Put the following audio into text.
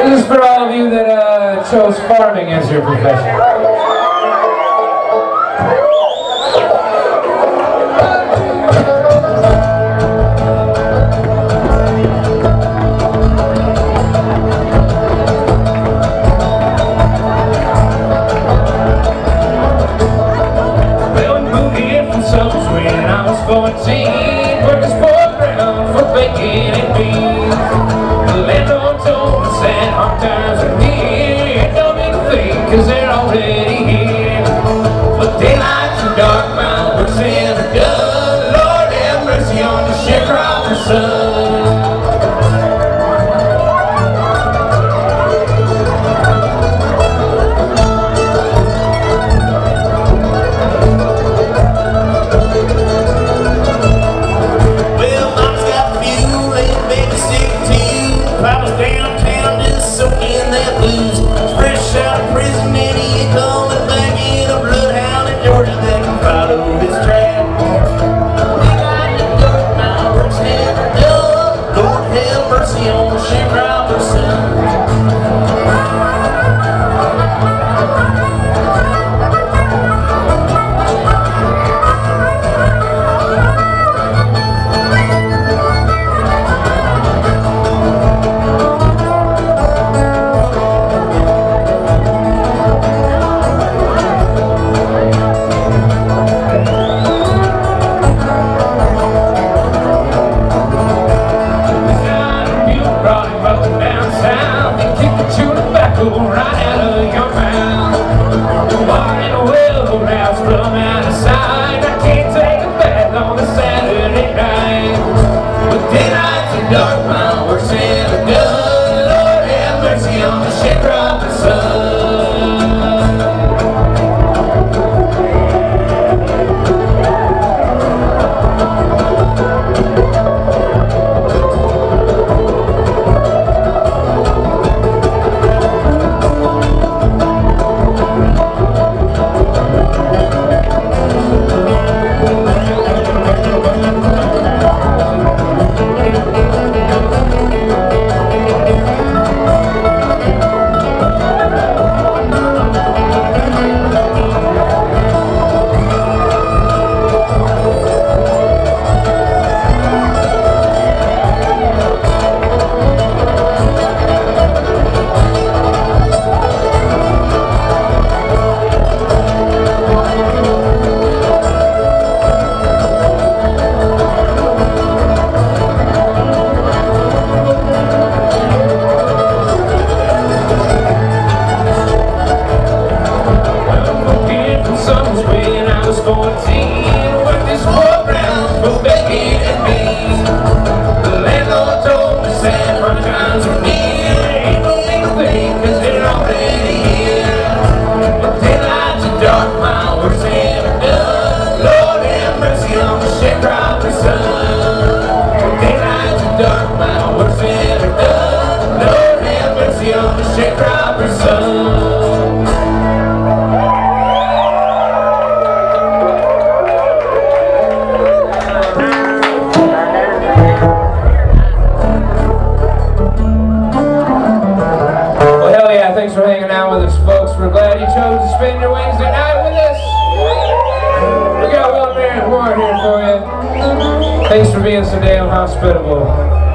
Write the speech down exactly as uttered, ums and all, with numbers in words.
This is for all of you that uh, chose farming as your profession. Well, we moved here from Summers when I was fourteen, working sport ground for bacon and beans. The landlord told us that hard times are near. Don't make a thing, cause they're already here. But daylight's too dark, my work's never done. Lord have mercy on the sharecropper's son. Right out of your mouth. Water in a well, rouse from out of sight. I can't take a bath on a Saturday night. But daylight's too dark, my work's never done. Lord have mercy on the sharecropper's son. Thanks for hanging out with us, folks. We're glad you chose to spend your Wednesday night with us. We got one man more here for you. Thanks for being so damn hospitable.